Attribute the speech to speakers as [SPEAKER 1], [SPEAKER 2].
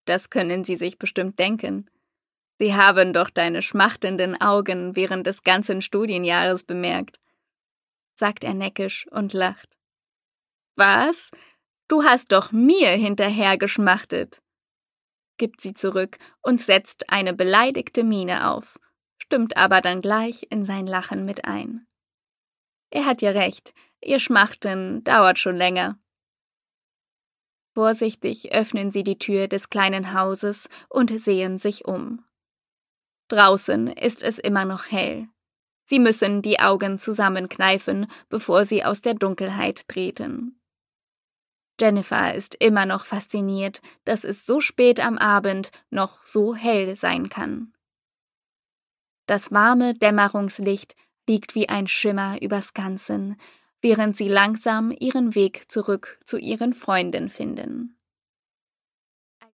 [SPEAKER 1] Das können Sie sich bestimmt denken. Sie haben doch deine schmachtenden Augen während des ganzen Studienjahres bemerkt, sagt er neckisch und lacht. Was? Du hast doch mir hinterhergeschmachtet, gibt sie zurück und setzt eine beleidigte Miene auf, stimmt aber dann gleich in sein Lachen mit ein. Er hat ja recht, ihr Schmachten dauert schon länger. Vorsichtig öffnen sie die Tür des kleinen Hauses und sehen sich um. Draußen ist es immer noch hell. Sie müssen die Augen zusammenkneifen, bevor sie aus der Dunkelheit treten. Jennifer ist immer noch fasziniert, dass es so spät am Abend noch so hell sein kann. Das warme Dämmerungslicht liegt wie ein Schimmer übers Ganze, während sie langsam ihren Weg zurück zu ihren Freunden finden.